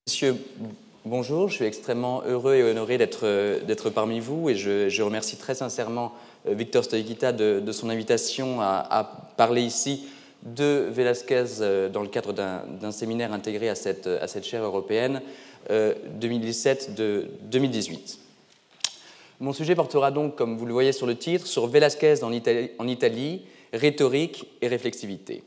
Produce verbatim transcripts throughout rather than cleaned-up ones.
Monsieur, bonjour, je suis extrêmement heureux et honoré d'être, d'être parmi vous et je, je remercie très sincèrement Victor Stoichkita de, de son invitation à, à parler ici de Velázquez dans le cadre d'un, d'un séminaire intégré à cette, à cette chaire européenne euh, deux mille dix-sept deux mille dix-huit. Mon sujet portera donc, comme vous le voyez sur le titre, sur Velázquez en Italie, en Italie, rhétorique et réflexivité.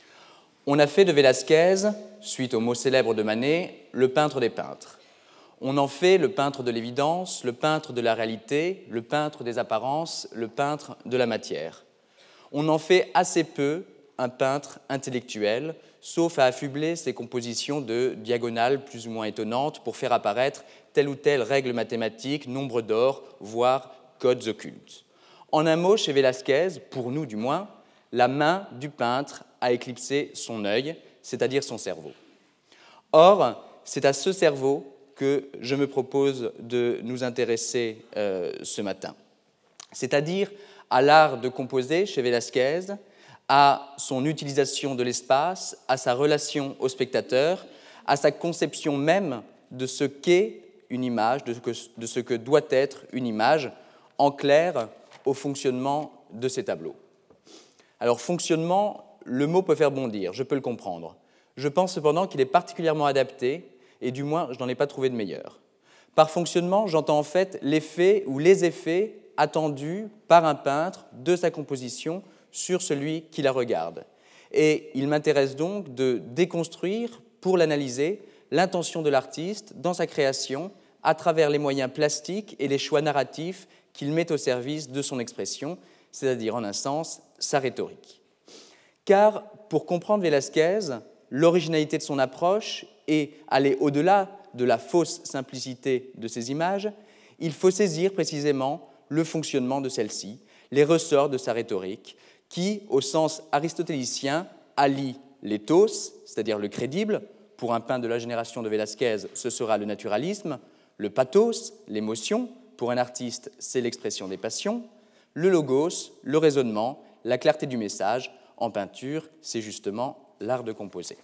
On a fait de Velázquez, suite au mot célèbre de Manet, le peintre des peintres. On en fait le peintre de l'évidence, le peintre de la réalité, le peintre des apparences, le peintre de la matière. On en fait assez peu un peintre intellectuel, sauf à affubler ses compositions de diagonales plus ou moins étonnantes pour faire apparaître telle ou telle règle mathématique, nombre d'or, voire codes occultes. En un mot, chez Velázquez, pour nous du moins, la main du peintre a éclipsé son œil, c'est-à-dire son cerveau. Or, c'est à ce cerveau que je me propose de nous intéresser euh, ce matin, c'est-à-dire à l'art de composer chez Velázquez, à son utilisation de l'espace, à sa relation au spectateur, à sa conception même de ce qu'est une image, de ce que, de ce que doit être une image, en clair, au fonctionnement de ces tableaux. Alors, fonctionnement, le mot peut faire bondir, je peux le comprendre. Je pense cependant qu'il est particulièrement adapté, et du moins, je n'en ai pas trouvé de meilleur. Par fonctionnement, j'entends en fait l'effet ou les effets attendus par un peintre de sa composition sur celui qui la regarde. Et il m'intéresse donc de déconstruire, pour l'analyser, l'intention de l'artiste dans sa création à travers les moyens plastiques et les choix narratifs qu'il met au service de son expression, c'est-à-dire, en un sens, sa rhétorique. Car, pour comprendre Velázquez, l'originalité de son approche et aller au-delà de la fausse simplicité de ses images, il faut saisir précisément le fonctionnement de celle-ci, les ressorts de sa rhétorique, qui, au sens aristotélicien, allie l'éthos, c'est-à-dire le crédible, pour un peintre de la génération de Velázquez, ce sera le naturalisme, le pathos, l'émotion, pour un artiste, c'est l'expression des passions, le logos, le raisonnement, la clarté du message, en peinture, c'est justement l'art de composer.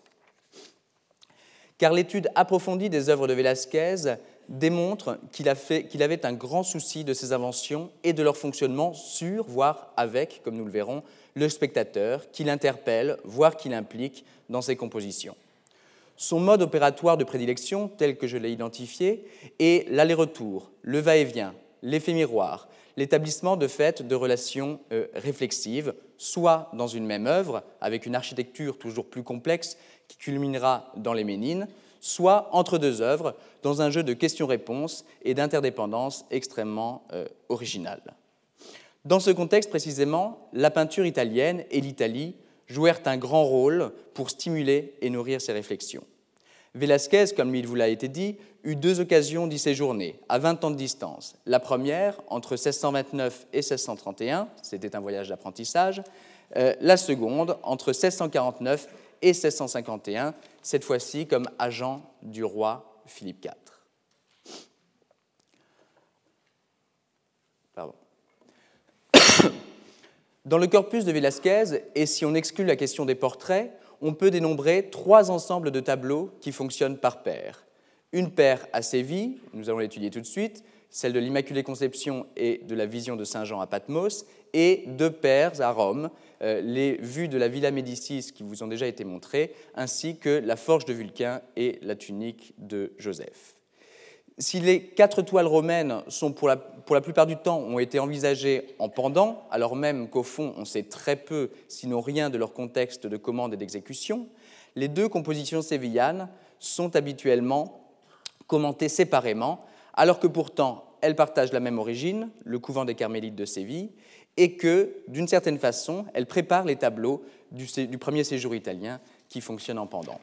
Car l'étude approfondie des œuvres de Velázquez démontre qu'il, a fait, qu'il avait un grand souci de ses inventions et de leur fonctionnement sur, voire avec, comme nous le verrons, le spectateur, qui l'interpelle, voire qui l'implique dans ses compositions. Son mode opératoire de prédilection, tel que je l'ai identifié, est l'aller-retour, le va-et-vient, l'effet miroir, l'établissement de fait de relations euh, réflexives, soit dans une même œuvre, avec une architecture toujours plus complexe qui culminera dans les Ménines, soit entre deux œuvres, dans un jeu de questions-réponses et d'interdépendance extrêmement euh, original. Dans ce contexte précisément, la peinture italienne et l'Italie jouèrent un grand rôle pour stimuler et nourrir ces réflexions. Velázquez, comme il vous l'a été dit, eut deux occasions d'y séjourner, à vingt ans de distance. La première, entre seize cent vingt-neuf et seize cent trente et un, c'était un voyage d'apprentissage. Euh, la seconde, entre seize cent quarante-neuf et seize cent cinquante et un, cette fois-ci comme agent du roi Philippe quatre. Pardon. Dans le corpus de Velázquez, et si on exclut la question des portraits, on peut dénombrer trois ensembles de tableaux qui fonctionnent par paires. Une paire à Séville, nous allons l'étudier tout de suite, celle de l'Immaculée Conception et de la Vision de Saint Jean à Patmos, et deux paires à Rome, euh, les vues de la Villa Médicis qui vous ont déjà été montrées, ainsi que la Forge de Vulcain et la tunique de Joseph. Si les quatre toiles romaines sont pour la, pour la plupart du temps ont été envisagées en pendant, alors même qu'au fond on sait très peu, sinon rien, de leur contexte de commande et d'exécution, les deux compositions sévillanes sont habituellement commentées séparément, alors que pourtant elles partagent la même origine, le couvent des Carmélites de Séville, et que, d'une certaine façon, elles préparent les tableaux du, du premier séjour italien qui fonctionnent en pendant.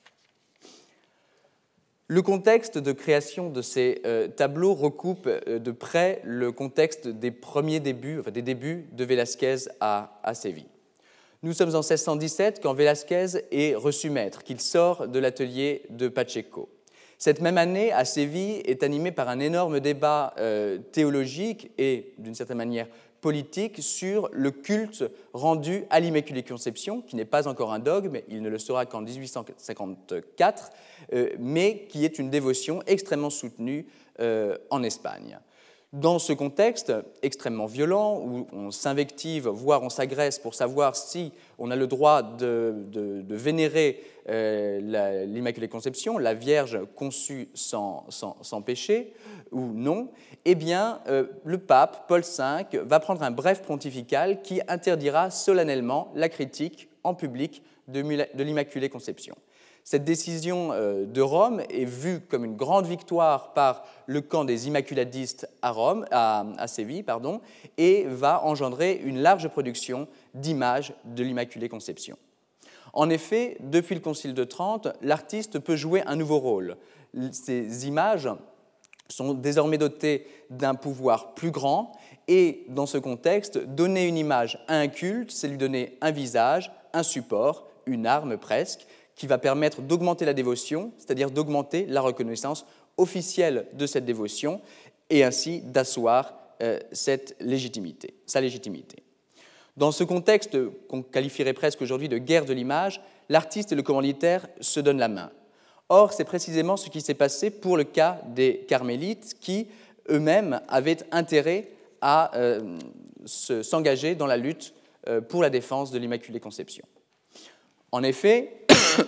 Le contexte de création de ces euh, tableaux recoupe euh, de près le contexte des premiers débuts, enfin des débuts de Velázquez à, à Séville. Nous sommes en seize cent dix-sept quand Velázquez est reçu maître, qu'il sort de l'atelier de Pacheco. Cette même année, à Séville, est animée par un énorme débat euh, théologique et, d'une certaine manière, politique sur le culte rendu à l'Immaculée Conception, qui n'est pas encore un dogme, il ne le sera qu'en dix-huit cent cinquante-quatre, euh, mais qui est une dévotion extrêmement soutenue euh, en Espagne. Dans ce contexte extrêmement violent, où on s'invective, voire on s'agresse pour savoir si on a le droit de, de, de vénérer euh, l'Immaculée Conception, la Vierge conçue sans, sans, sans péché, ou non, eh bien, euh, le pape, Paul cinq, va prendre un bref pontifical qui interdira solennellement la critique en public de, de l'Immaculée Conception. Cette décision de Rome est vue comme une grande victoire par le camp des immaculadistes à, Rome, à, à Séville pardon, et va engendrer une large production d'images de l'Immaculée Conception. En effet, depuis le Concile de Trente, l'artiste peut jouer un nouveau rôle. Ces images sont désormais dotées d'un pouvoir plus grand et, dans ce contexte, donner une image à un culte, c'est lui donner un visage, un support, une arme presque, qui va permettre d'augmenter la dévotion, c'est-à-dire d'augmenter la reconnaissance officielle de cette dévotion et ainsi d'asseoir euh, cette légitimité, sa légitimité. Dans ce contexte qu'on qualifierait presque aujourd'hui de guerre de l'image, l'artiste et le commanditaire se donnent la main. Or, c'est précisément ce qui s'est passé pour le cas des carmélites qui, eux-mêmes, avaient intérêt à euh, se, s'engager dans la lutte euh, pour la défense de l'Immaculée Conception. En effet,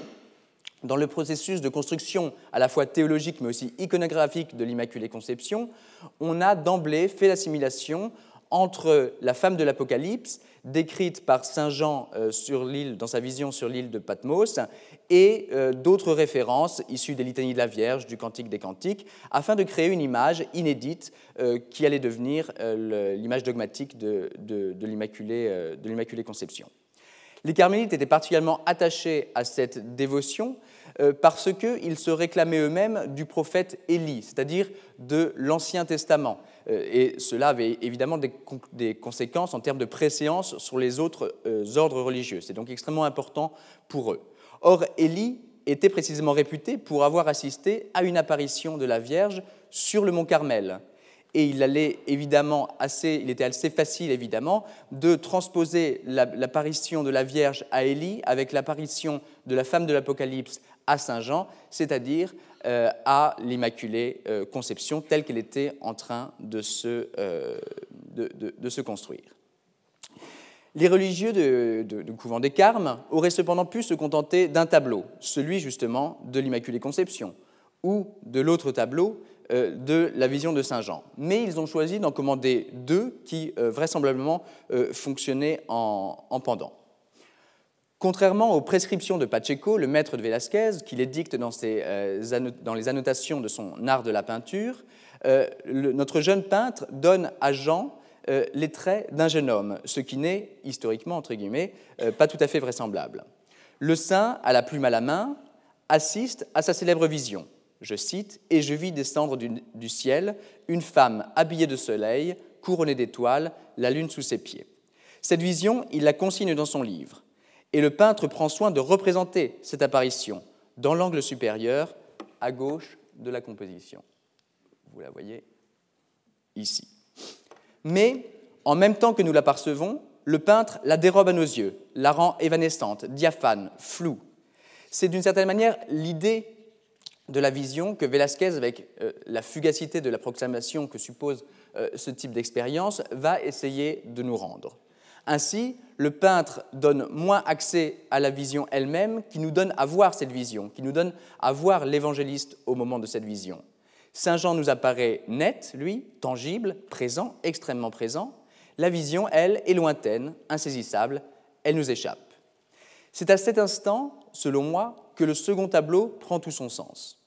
dans le processus de construction à la fois théologique mais aussi iconographique de l'Immaculée Conception, on a d'emblée fait l'assimilation entre la femme de l'Apocalypse, décrite par saint Jean euh, sur l'île, dans sa vision sur l'île de Patmos, et euh, d'autres références issues des litanies de la Vierge, du Cantique des Cantiques, afin de créer une image inédite euh, qui allait devenir euh, l'image dogmatique de, de, de l'Immaculée, euh, de l'Immaculée Conception. Les carmélites étaient particulièrement attachés à cette dévotion euh, parce qu'ils se réclamaient eux-mêmes du prophète Élie, c'est-à-dire de l'Ancien Testament. Euh, et cela avait évidemment des, con- des conséquences en termes de préséance sur les autres euh, ordres religieux. C'est donc extrêmement important pour eux. Or, Élie était précisément réputé pour avoir assisté à une apparition de la Vierge sur le mont Carmel. Et il, allait évidemment assez, il était assez facile, évidemment, de transposer la, l'apparition de la Vierge à Élie avec l'apparition de la femme de l'Apocalypse à saint Jean, c'est-à-dire euh, à l'Immaculée euh, Conception, telle qu'elle était en train de se, euh, de, de, de se construire. Les religieux de, de, du couvent des Carmes auraient cependant pu se contenter d'un tableau, celui justement de l'Immaculée Conception, ou de l'autre tableau, de la vision de saint Jean. Mais ils ont choisi d'en commander deux qui, euh, vraisemblablement, euh, fonctionnaient en, en pendant. Contrairement aux prescriptions de Pacheco, le maître de Velázquez, qui les dicte dans, ses, euh, anno- dans les annotations de son art de la peinture, euh, le, notre jeune peintre donne à Jean euh, les traits d'un jeune homme, ce qui n'est, historiquement, entre guillemets, euh, pas tout à fait vraisemblable. Le saint, à la plume à la main, assiste à sa célèbre vision. Je cite, « Et je vis descendre du, du ciel une femme habillée de soleil, couronnée d'étoiles, la lune sous ses pieds. » Cette vision, il la consigne dans son livre. Et le peintre prend soin de représenter cette apparition dans l'angle supérieur, à gauche de la composition. Vous la voyez ici. Mais, en même temps que nous l'apercevons, le peintre la dérobe à nos yeux, la rend évanescente, diaphane, floue. C'est d'une certaine manière l'idée de la vision que Velázquez, avec euh, la fugacité de l'approximation que suppose euh, ce type d'expérience, va essayer de nous rendre. Ainsi, le peintre donne moins accès à la vision elle-même, qui nous donne à voir cette vision, qui nous donne à voir l'évangéliste au moment de cette vision. Saint Jean nous apparaît net, lui, tangible, présent, extrêmement présent. La vision, elle, est lointaine, insaisissable, elle nous échappe. C'est à cet instant, selon moi, que le second tableau prend tout son sens.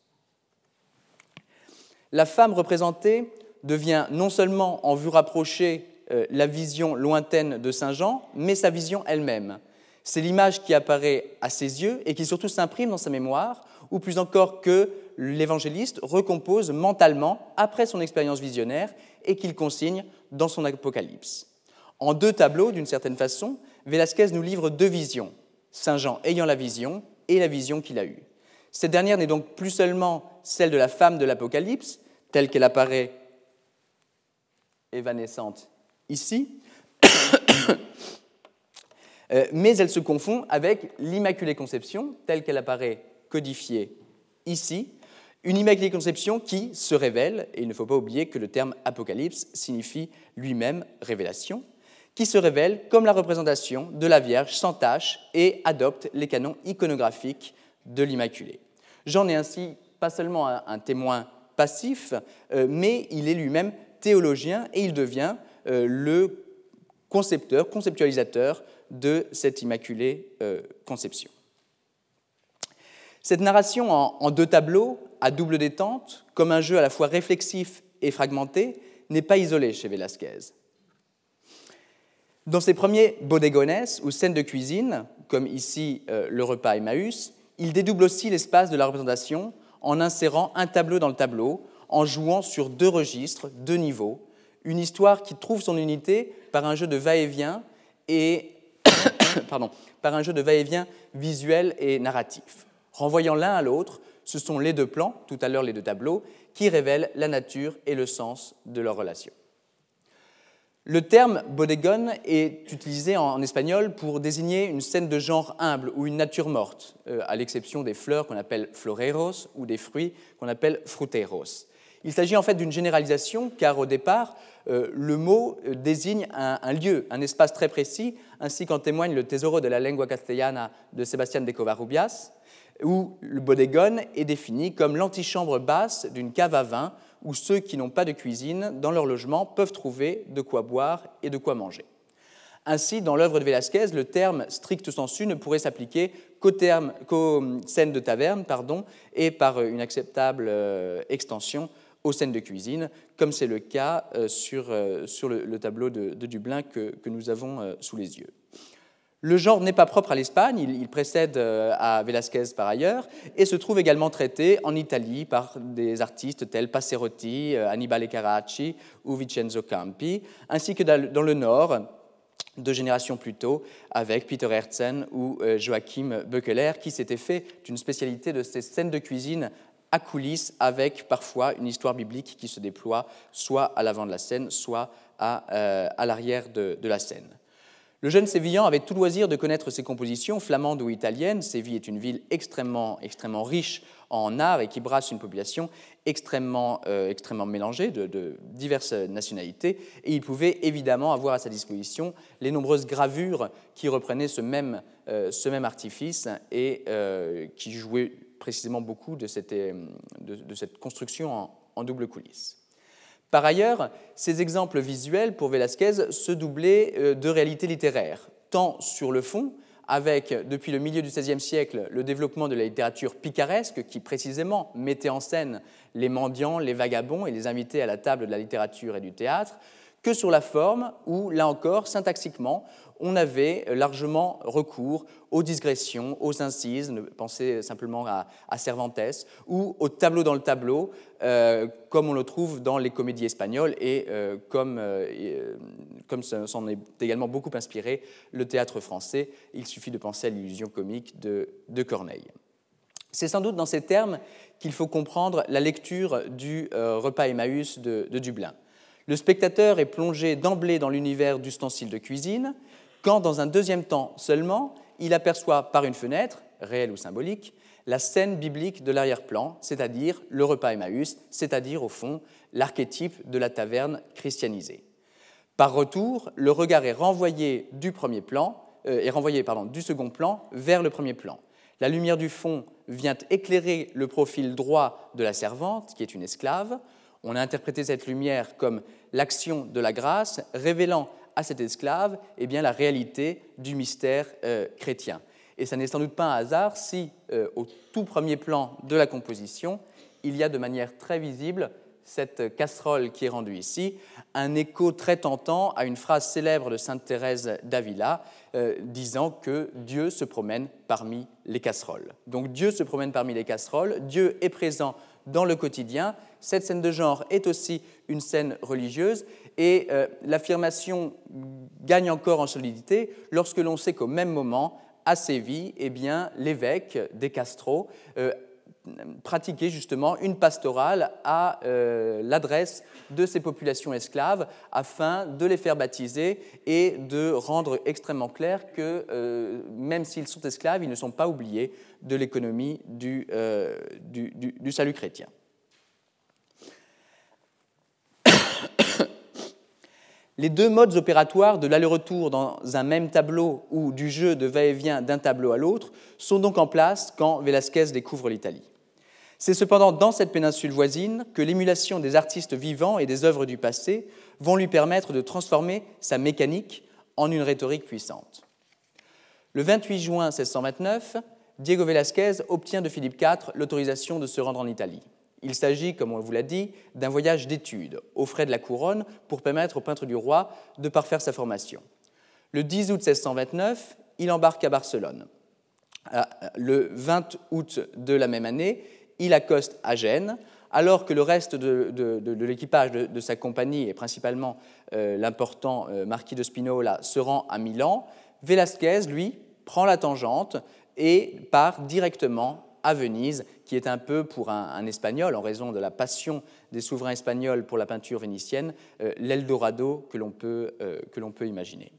La femme représentée devient non seulement en vue rapprochée euh, la vision lointaine de saint Jean, mais sa vision elle-même. C'est l'image qui apparaît à ses yeux et qui surtout s'imprime dans sa mémoire, ou plus encore que l'évangéliste recompose mentalement après son expérience visionnaire et qu'il consigne dans son apocalypse. En deux tableaux, d'une certaine façon, Velázquez nous livre deux visions, saint Jean ayant la vision et la vision qu'il a eue. Cette dernière n'est donc plus seulement celle de la femme de l'Apocalypse, telle qu'elle apparaît évanescente ici, Euh, mais elle se confond avec l'Immaculée Conception, telle qu'elle apparaît codifiée ici, une Immaculée Conception qui se révèle, et il ne faut pas oublier que le terme Apocalypse signifie lui-même révélation, qui se révèle comme la représentation de la Vierge sans tache et adopte les canons iconographiques de l'Immaculée. Jean n'est ainsi pas seulement un, un témoin passif, euh, mais il est lui-même théologien et il devient euh, le concepteur, conceptualisateur de cette Immaculée euh, Conception. Cette narration en, en deux tableaux, à double détente, comme un jeu à la fois réflexif et fragmenté, n'est pas isolée chez Velázquez. Dans ses premiers bodegones, ou scènes de cuisine, comme ici euh, le repas Emmaüs, il dédouble aussi l'espace de la représentation en insérant un tableau dans le tableau, en jouant sur deux registres, deux niveaux, une histoire qui trouve son unité par un jeu de va-et-vient et pardon, par un jeu de va-et-vient visuel et narratif. Renvoyant l'un à l'autre, ce sont les deux plans, tout à l'heure les deux tableaux, qui révèlent la nature et le sens de leur relation. Le terme bodegón est utilisé en espagnol pour désigner une scène de genre humble ou une nature morte, à l'exception des fleurs qu'on appelle floreros ou des fruits qu'on appelle fruteros. Il s'agit en fait d'une généralisation, car au départ, euh, le mot désigne un, un lieu, un espace très précis, ainsi qu'en témoigne le Tesoro de la lengua castellana de Sebastián de Covarrubias, où le bodegón est défini comme l'antichambre basse d'une cave à vin, où ceux qui n'ont pas de cuisine dans leur logement peuvent trouver de quoi boire et de quoi manger. Ainsi, dans l'œuvre de Velázquez, le terme stricto sensu ne pourrait s'appliquer qu'aux, termes, qu'aux scènes de taverne, pardon, et par une acceptable euh, extension aux scènes de cuisine, comme c'est le cas euh, sur, euh, sur le, le tableau de, de Dublin que, que nous avons euh, sous les yeux. Le genre n'est pas propre à l'Espagne, il, il précède euh, à Velázquez par ailleurs, et se trouve également traité en Italie par des artistes tels Passerotti, euh, Annibale Carracci ou Vincenzo Campi, ainsi que dans, dans le Nord, deux générations plus tôt, avec Peter Hertzen ou euh, Joachim Böckeler, qui s'était fait une spécialité de ces scènes de cuisine à coulisses, avec parfois une histoire biblique qui se déploie soit à l'avant de la scène, soit à, euh, à l'arrière de, de la scène. Le jeune Sévillan avait tout loisir de connaître ses compositions, flamandes ou italiennes. Séville est une ville extrêmement, extrêmement riche en art et qui brasse une population extrêmement, euh, extrêmement mélangée de, de diverses nationalités. Et il pouvait évidemment avoir à sa disposition les nombreuses gravures qui reprenaient ce même, euh, ce même artifice et euh, qui jouaient précisément beaucoup de cette, de, de cette construction en, en double coulisse. Par ailleurs, ces exemples visuels pour Velázquez se doublaient de réalités littéraires, tant sur le fond, avec, depuis le milieu du seizième siècle, le développement de la littérature picaresque qui précisément mettait en scène les mendiants, les vagabonds et les invités à la table de la littérature et du théâtre, que sur la forme où, là encore, syntaxiquement, on avait largement recours aux digressions, aux incises, pensez simplement à, à Cervantes, ou au tableau dans le tableau, euh, comme on le trouve dans les comédies espagnoles et euh, comme, euh, comme s'en est également beaucoup inspiré le théâtre français. Il suffit de penser à l'illusion comique de, de Corneille. C'est sans doute dans ces termes qu'il faut comprendre la lecture du euh, repas Emmaüs de, de Dublin. Le spectateur est plongé d'emblée dans l'univers d'ustensiles de cuisine, quand, dans un deuxième temps seulement, il aperçoit par une fenêtre, réelle ou symbolique, la scène biblique de l'arrière-plan, c'est-à-dire le repas Emmaüs, c'est-à-dire, au fond, l'archétype de la taverne christianisée. Par retour, le regard est renvoyé du premier plan, euh, est renvoyé, pardon, du second plan vers le premier plan. La lumière du fond vient éclairer le profil droit de la servante, qui est une esclave. On a interprété cette lumière comme l'action de la grâce, révélant à cet esclave eh bien, la réalité du mystère euh, chrétien. Et ça n'est sans doute pas un hasard si, euh, au tout premier plan de la composition, il y a de manière très visible cette casserole qui est rendue ici, un écho très tentant à une phrase célèbre de sainte Thérèse d'Avila, euh, disant que Dieu se promène parmi les casseroles. Donc Dieu se promène parmi les casseroles, Dieu est présent dans le quotidien. Cette scène de genre est aussi une scène religieuse et euh, l'affirmation gagne encore en solidité lorsque l'on sait qu'au même moment, à Séville, eh bien, l'évêque des Castro euh, pratiquer justement une pastorale à euh, l'adresse de ces populations esclaves afin de les faire baptiser et de rendre extrêmement clair que euh, même s'ils sont esclaves, ils ne sont pas oubliés de l'économie du, euh, du, du, du salut chrétien. Les deux modes opératoires de l'aller-retour dans un même tableau ou du jeu de va-et-vient d'un tableau à l'autre sont donc en place quand Velázquez découvre l'Italie. C'est cependant dans cette péninsule voisine que l'émulation des artistes vivants et des œuvres du passé vont lui permettre de transformer sa mécanique en une rhétorique puissante. Le vingt-huit juin mille sept cent vingt-neuf, Diego Velázquez obtient de Philippe quatre l'autorisation de se rendre en Italie. Il s'agit, comme on vous l'a dit, d'un voyage d'études, aux frais de la couronne, pour permettre au peintre du roi de parfaire sa formation. Le dix août mille sept cent vingt-neuf, il embarque à Barcelone. Le vingt août de la même année, il accoste à Gênes, alors que le reste de, de, de, de l'équipage de, de sa compagnie, et principalement euh, l'important euh, marquis de Spinola, se rend à Milan. Velázquez, lui, prend la tangente et part directement à Venise, qui est un peu pour un, un Espagnol, en raison de la passion des souverains espagnols pour la peinture vénitienne, euh, l'Eldorado que l'on peut, euh, que l'on peut imaginer.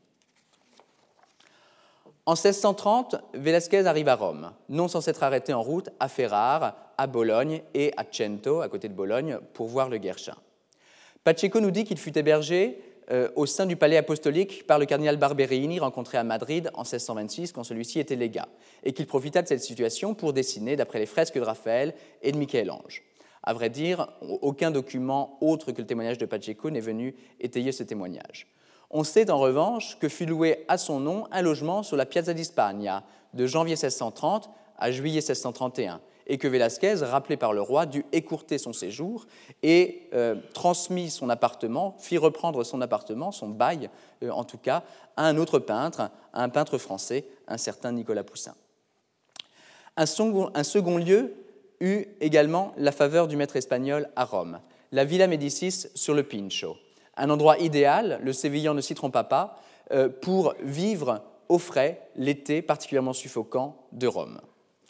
En seize cent trente, Velázquez arrive à Rome, non sans s'être arrêté en route à Ferrare, à Bologne et à Cento, à côté de Bologne, pour voir le Guerchin. Pacheco nous dit qu'il fut hébergé euh, au sein du palais apostolique par le cardinal Barberini, rencontré à Madrid en seize cent vingt-six, quand celui-ci était légat, et qu'il profita de cette situation pour dessiner d'après les fresques de Raphaël et de Michel-Ange. À vrai dire, aucun document autre que le témoignage de Pacheco n'est venu étayer ce témoignage. On sait en revanche que fut loué à son nom un logement sur la Piazza di Spagna de janvier seize cent trente à juillet seize cent trente et un, et que Velázquez, rappelé par le roi, dut écourter son séjour et euh, transmit son appartement, fit reprendre son appartement, son bail euh, en tout cas, à un autre peintre, à un peintre français, un certain Nicolas Poussin. Un second, un second lieu eut également la faveur du maître espagnol à Rome, la Villa Médicis sur le Pincio. Un endroit idéal, le Sévillan ne s'y trompa pas, euh, pour vivre au frais l'été particulièrement suffocant de Rome.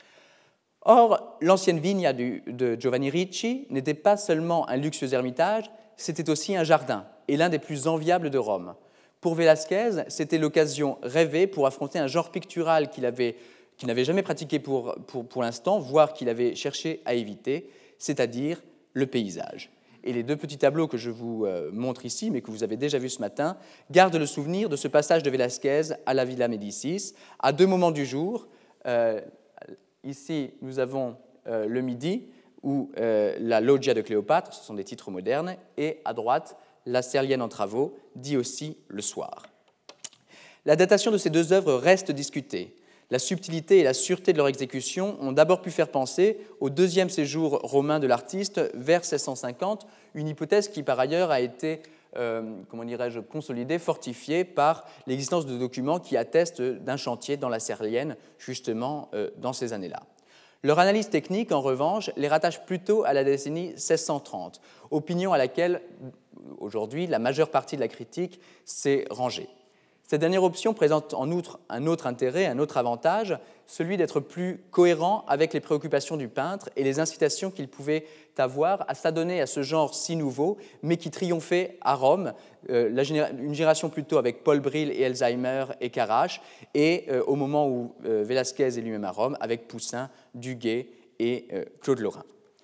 Or, l'ancienne vigna du, de Giovanni Ricci n'était pas seulement un luxueux ermitage, c'était aussi un jardin, et l'un des plus enviables de Rome. Pour Velázquez, c'était l'occasion rêvée pour affronter un genre pictural qu'il avait, qu'il n'avait jamais pratiqué pour, pour, pour l'instant, voire qu'il avait cherché à éviter, c'est-à-dire le paysage. Et les deux petits tableaux que je vous montre ici, mais que vous avez déjà vus ce matin, gardent le souvenir de ce passage de Velázquez à la Villa Médicis, à deux moments du jour. Euh, ici, nous avons euh, le midi, ou euh, la Loggia de Cléopâtre, ce sont des titres modernes, et à droite, la Serlienne en travaux, dit aussi le soir. La datation de ces deux œuvres reste discutée. La subtilité et la sûreté de leur exécution ont d'abord pu faire penser au deuxième séjour romain de l'artiste vers seize cent cinquante, une hypothèse qui par ailleurs a été, euh, comment dirais-je, consolidée, fortifiée par l'existence de documents qui attestent d'un chantier dans la Serlienne, justement euh, dans ces années-là. Leur analyse technique, en revanche, les rattache plutôt à la décennie seize cent trente, opinion à laquelle, aujourd'hui, la majeure partie de la critique s'est rangée. Cette dernière option présente en outre un autre intérêt, un autre avantage, celui d'être plus cohérent avec les préoccupations du peintre et les incitations qu'il pouvait avoir à s'adonner à ce genre si nouveau, mais qui triomphait à Rome, euh, la généra- une génération plutôt avec Paul Bril et Elsheimer et Carache, et euh, au moment où euh, Velázquez est lui-même à Rome, avec Poussin, Duguay et euh, Claude Lorrain.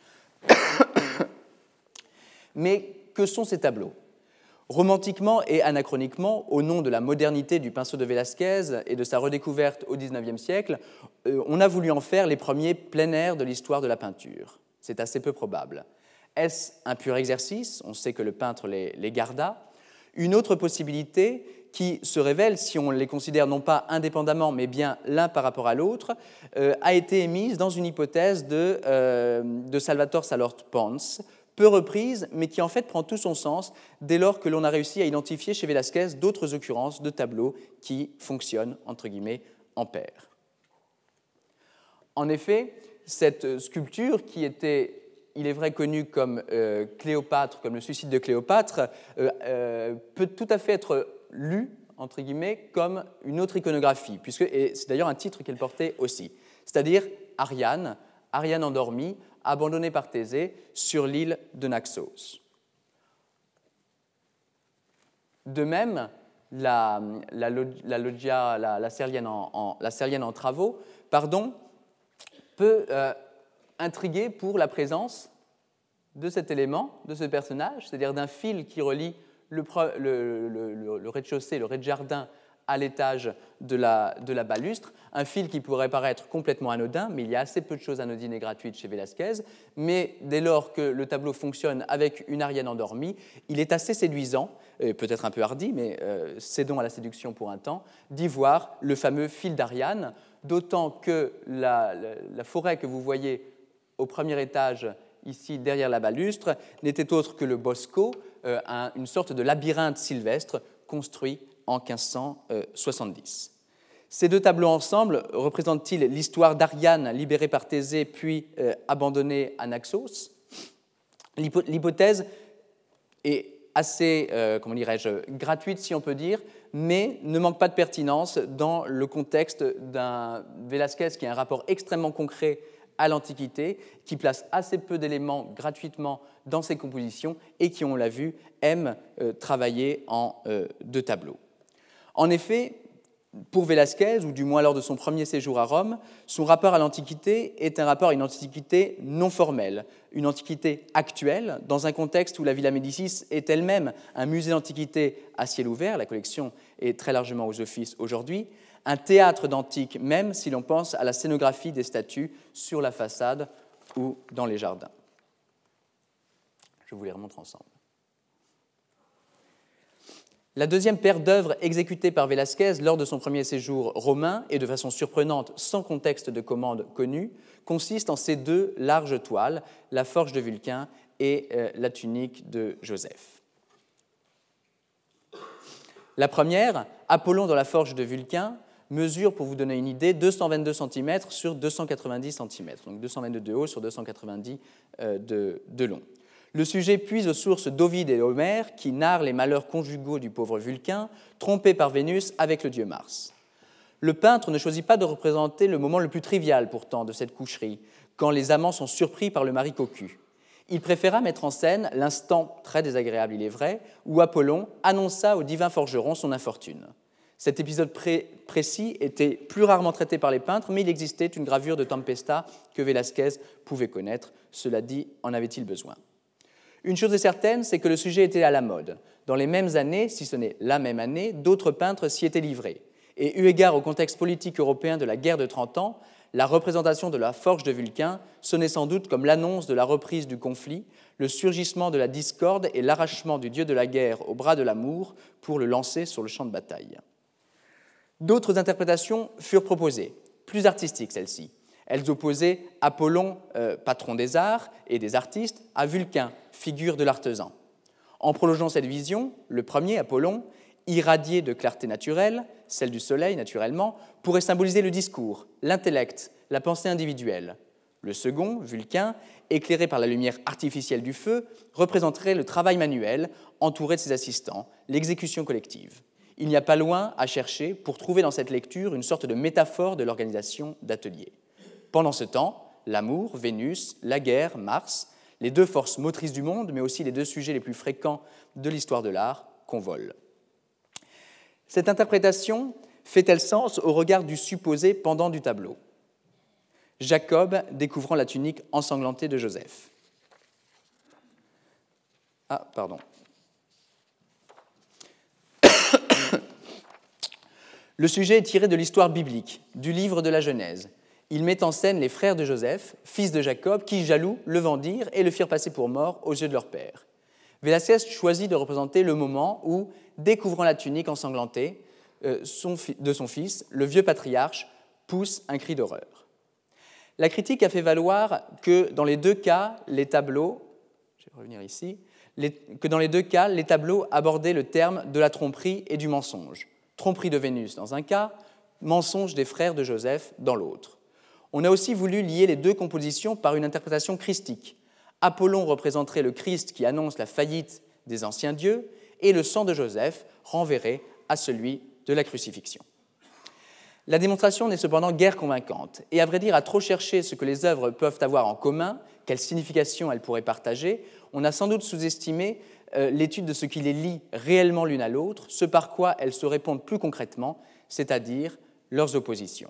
Mais que sont ces tableaux ? Romantiquement et anachroniquement, au nom de la modernité du pinceau de Velázquez et de sa redécouverte au dix-neuvième siècle, on a voulu en faire les premiers plein air de l'histoire de la peinture. C'est assez peu probable. Est-ce un pur exercice ? On sait que le peintre les, les garda. Une autre possibilité qui se révèle, si on les considère non pas indépendamment, mais bien l'un par rapport à l'autre, euh, a été émise dans une hypothèse de, euh, de Salvatore Salort Pons, peu reprise, mais qui en fait prend tout son sens dès lors que l'on a réussi à identifier chez Velázquez d'autres occurrences de tableaux qui fonctionnent, entre guillemets, en paire. En effet, cette sculpture qui était, il est vrai, connue comme euh, Cléopâtre, comme le suicide de Cléopâtre, euh, euh, peut tout à fait être lue, entre guillemets, comme une autre iconographie, puisque, et c'est d'ailleurs un titre qu'elle portait aussi, c'est-à-dire Ariane, Ariane endormie, abandonnée par Thésée sur l'île de Naxos. De même, la, la, la loggia, la, la, Serlienne en, en, la Serlienne en travaux, pardon, peut euh, intriguer pour la présence de cet élément, de ce personnage, c'est-à-dire d'un fil qui relie le, le, le, le, le rez-de-chaussée, le rez-de-jardin à l'étage de la, de la balustre, un fil qui pourrait paraître complètement anodin, mais il y a assez peu de choses anodines et gratuites chez Velázquez, mais dès lors que le tableau fonctionne avec une Ariane endormie, il est assez séduisant, peut-être un peu hardi, mais euh, cédons à la séduction pour un temps, d'y voir le fameux fil d'Ariane, d'autant que la, la, la forêt que vous voyez au premier étage, ici derrière la balustre, n'était autre que le Bosco, euh, un, une sorte de labyrinthe sylvestre construit en quinze cent soixante-dix. Ces deux tableaux ensemble représentent-ils l'histoire d'Ariane libérée par Thésée puis euh, abandonnée à Naxos? L'hypothèse est assez, euh, comment dirais-je, gratuite si on peut dire, mais ne manque pas de pertinence dans le contexte d'un Velázquez qui a un rapport extrêmement concret à l'Antiquité, qui place assez peu d'éléments gratuitement dans ses compositions et qui, on l'a vu, aime euh, travailler en euh, deux tableaux. En effet, pour Velázquez, ou du moins lors de son premier séjour à Rome, son rapport à l'Antiquité est un rapport à une Antiquité non formelle, une Antiquité actuelle, dans un contexte où la Villa Médicis est elle-même un musée d'Antiquité à ciel ouvert, la collection est très largement aux offices aujourd'hui, un théâtre d'antique même si l'on pense à la scénographie des statues sur la façade ou dans les jardins. Je vous les remontre ensemble. La deuxième paire d'œuvres exécutées par Velázquez lors de son premier séjour romain, et de façon surprenante, sans contexte de commande connu, consiste en ces deux larges toiles, la Forge de Vulcain et euh, la tunique de Joseph. La première, Apollon dans la Forge de Vulcain, mesure, pour vous donner une idée, deux cent vingt-deux centimètres sur deux cent quatre-vingt-dix centimètres, donc deux cent vingt-deux de haut sur deux cent quatre-vingt-dix euh, de, de long. Le sujet puise aux sources d'Ovide et d'Homère qui narrent les malheurs conjugaux du pauvre Vulcain, trompé par Vénus avec le dieu Mars. Le peintre ne choisit pas de représenter le moment le plus trivial pourtant de cette coucherie, quand les amants sont surpris par le mari cocu. Il préféra mettre en scène l'instant, très désagréable il est vrai, où Apollon annonça au divin forgeron son infortune. Cet épisode pré- précis était plus rarement traité par les peintres, mais il existait une gravure de Tempesta que Velázquez pouvait connaître. Cela dit, en avait-il besoin ? Une chose est certaine, c'est que le sujet était à la mode. Dans les mêmes années, si ce n'est la même année, d'autres peintres s'y étaient livrés. Et eu égard au contexte politique européen de la guerre de Trente Ans, la représentation de la Forge de Vulcain sonnait sans doute comme l'annonce de la reprise du conflit, le surgissement de la discorde et l'arrachement du dieu de la guerre au bras de l'amour pour le lancer sur le champ de bataille. D'autres interprétations furent proposées, plus artistiques celles-ci. Elles opposaient Apollon, euh, patron des arts et des artistes, à Vulcain, figure de l'artisan. En prolongeant cette vision, le premier, Apollon, irradié de clarté naturelle, celle du soleil naturellement, pourrait symboliser le discours, l'intellect, la pensée individuelle. Le second, Vulcain, éclairé par la lumière artificielle du feu, représenterait le travail manuel, entouré de ses assistants, l'exécution collective. Il n'y a pas loin à chercher pour trouver dans cette lecture une sorte de métaphore de l'organisation d'ateliers. Pendant ce temps, l'amour, Vénus, la guerre, Mars, les deux forces motrices du monde, mais aussi les deux sujets les plus fréquents de l'histoire de l'art, convolent. Cette interprétation fait-elle sens au regard du supposé pendant du tableau ? Jacob découvrant la tunique ensanglantée de Joseph. Ah, pardon. Le sujet est tiré de l'histoire biblique, du livre de la Genèse. Il met en scène les frères de Joseph, fils de Jacob, qui, jaloux, le vendirent et le firent passer pour mort aux yeux de leur père. Velázquez choisit de représenter le moment où, découvrant la tunique ensanglantée euh, son, de son fils, le vieux patriarche pousse un cri d'horreur. La critique a fait valoir que dans les deux cas, les tableaux, je vais revenir ici, les, que dans les deux cas, les tableaux abordaient le terme de la tromperie et du mensonge. Tromperie de Vénus dans un cas, mensonge des frères de Joseph dans l'autre. On a aussi voulu lier les deux compositions par une interprétation christique. Apollon représenterait le Christ qui annonce la faillite des anciens dieux, et le sang de Joseph renverrait à celui de la crucifixion. La démonstration n'est cependant guère convaincante, et à vrai dire, à trop chercher ce que les œuvres peuvent avoir en commun, quelle signification elles pourraient partager, on a sans doute sous-estimé euh, l'étude de ce qui les lie réellement l'une à l'autre, ce par quoi elles se répondent plus concrètement, c'est-à-dire leurs oppositions.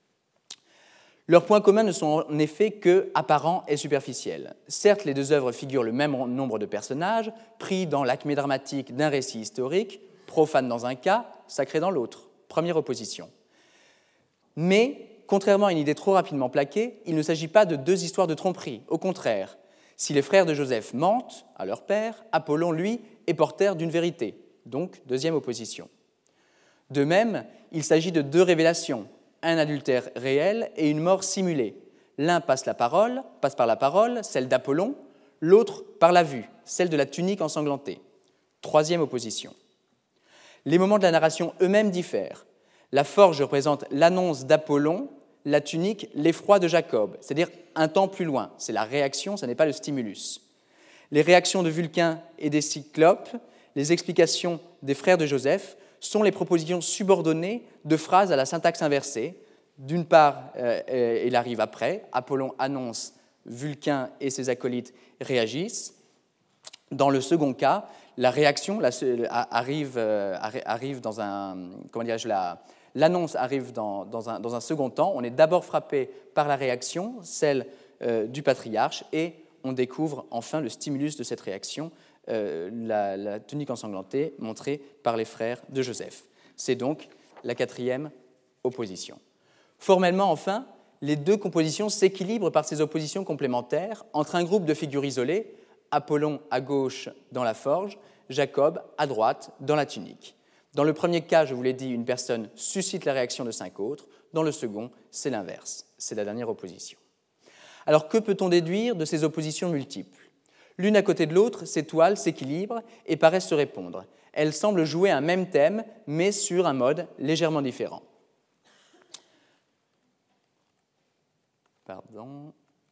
Leurs points communs ne sont en effet que apparents et superficiels. Certes, les deux œuvres figurent le même nombre de personnages, pris dans l'acmé dramatique d'un récit historique, profane dans un cas, sacré dans l'autre. Première opposition. Mais, contrairement à une idée trop rapidement plaquée, il ne s'agit pas de deux histoires de tromperie. Au contraire, si les frères de Joseph mentent à leur père, Apollon, lui, est porteur d'une vérité. Donc, deuxième opposition. De même, il s'agit de deux révélations, un adultère réel et une mort simulée. L'un passe, la parole, passe par la parole, celle d'Apollon, l'autre par la vue, celle de la tunique ensanglantée. Troisième opposition. Les moments de la narration eux-mêmes diffèrent. La forge représente l'annonce d'Apollon, la tunique, l'effroi de Jacob, c'est-à-dire un temps plus loin. C'est la réaction, ce n'est pas le stimulus. Les réactions de Vulcain et des Cyclopes, les explications des frères de Joseph, sont les propositions subordonnées de phrases à la syntaxe inversée. D'une part, euh, il arrive après, Apollon annonce, Vulcain et ses acolytes réagissent. Dans le second cas, la réaction la, arrive, euh, arrive dans un, comment dirais-je, la, l'annonce arrive dans, dans, un, dans un second temps. On est d'abord frappé par la réaction, celle euh, du patriarche, et on découvre enfin le stimulus de cette réaction, euh, la, la tunique ensanglantée montrée par les frères de Joseph. C'est donc la quatrième opposition. Formellement, enfin, les deux compositions s'équilibrent par ces oppositions complémentaires entre un groupe de figures isolées, Apollon à gauche dans la forge, Jacob à droite dans la tunique. Dans le premier cas, je vous l'ai dit, une personne suscite la réaction de cinq autres. Dans le second, c'est l'inverse, c'est la dernière opposition. Alors que peut-on déduire de ces oppositions multiples ? L'une à côté de l'autre, ces toiles s'équilibrent et paraissent se répondre. Elles semblent jouer un même thème, mais sur un mode légèrement différent. Pardon.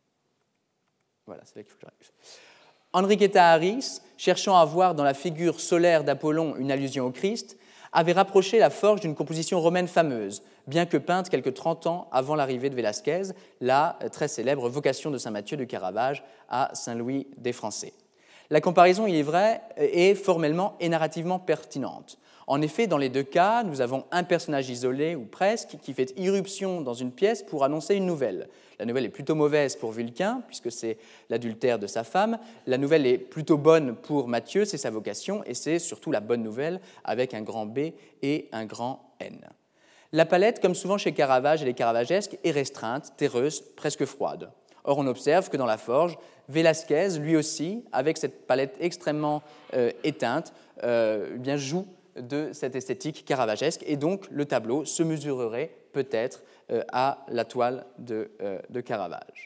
Voilà, c'est là qu'il faut que j'arrive. Enriqueta Harris, cherchant à voir dans la figure solaire d'Apollon une allusion au Christ, avait rapproché la forge d'une composition romaine fameuse, bien que peinte quelque trente ans avant l'arrivée de Velázquez, la très célèbre Vocation de saint Matthieu de Caravage à Saint-Louis des Français. La comparaison, il est vrai, est formellement et narrativement pertinente. En effet, dans les deux cas, nous avons un personnage isolé, ou presque, qui fait irruption dans une pièce pour annoncer une nouvelle. La nouvelle est plutôt mauvaise pour Vulcain, puisque c'est l'adultère de sa femme. La nouvelle est plutôt bonne pour Matthieu, c'est sa vocation, et c'est surtout la bonne nouvelle, avec un grand B et un grand N. La palette, comme souvent chez Caravage et les caravagesques, est restreinte, terreuse, presque froide. Or, on observe que dans la forge, Velázquez, lui aussi, avec cette palette extrêmement euh, éteinte, euh, bien joue de cette esthétique caravagesque, et donc le tableau se mesurerait peut-être euh, à la toile de, euh, de Caravage.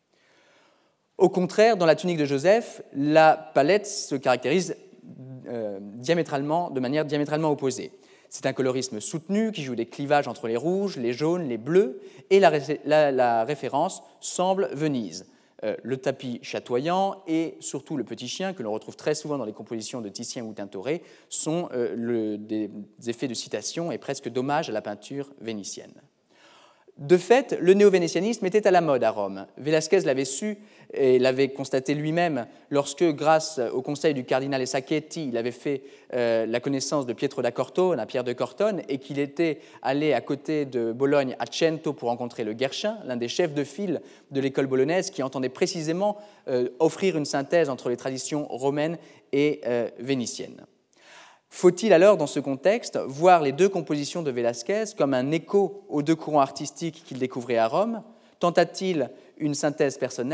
Au contraire, dans la tunique de Joseph, la palette se caractérise euh, diamétralement, de manière diamétralement opposée. C'est un colorisme soutenu qui joue des clivages entre les rouges, les jaunes, les bleus, et la, la, la référence semble Venise. Euh, le tapis chatoyant et surtout le petit chien, que l'on retrouve très souvent dans les compositions de Titien ou Tintoret, sont euh, le, des, des effets de citation et presque d'hommage à la peinture vénitienne. De fait, le néo-vénétianisme était à la mode à Rome. Velázquez l'avait su et l'avait constaté lui-même lorsque, grâce au conseil du cardinal Sacchetti, il avait fait euh, la connaissance de Pietro da Cortone, à Pierre de Cortone, et qu'il était allé à côté de Bologne à Cento pour rencontrer le Guerchin, l'un des chefs de file de l'école bolognaise, qui entendait précisément euh, offrir une synthèse entre les traditions romaines et euh, vénitiennes. Faut-il alors, dans ce contexte, voir les deux compositions de Velázquez comme un écho aux deux courants artistiques qu'il découvrait à Rome ? Tenta-t-il une synthèse personnelle ?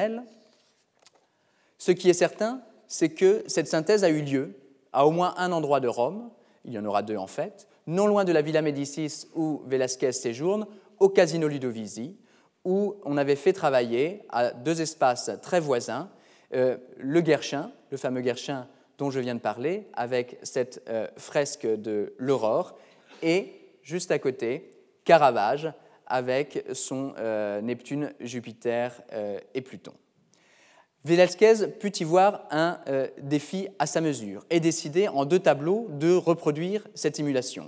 Ce qui est certain, c'est que cette synthèse a eu lieu à au moins un endroit de Rome, il y en aura deux en fait, non loin de la Villa Médicis où Velázquez séjourne, au Casino Ludovisi, où on avait fait travailler à deux espaces très voisins euh, le Guerchin, le fameux Guerchin dont je viens de parler, avec cette euh, fresque de l'Aurore, et juste à côté, Caravage, avec son euh, Neptune, Jupiter euh, et Pluton. Velázquez put y voir un euh, défi à sa mesure et décider en deux tableaux de reproduire cette émulation.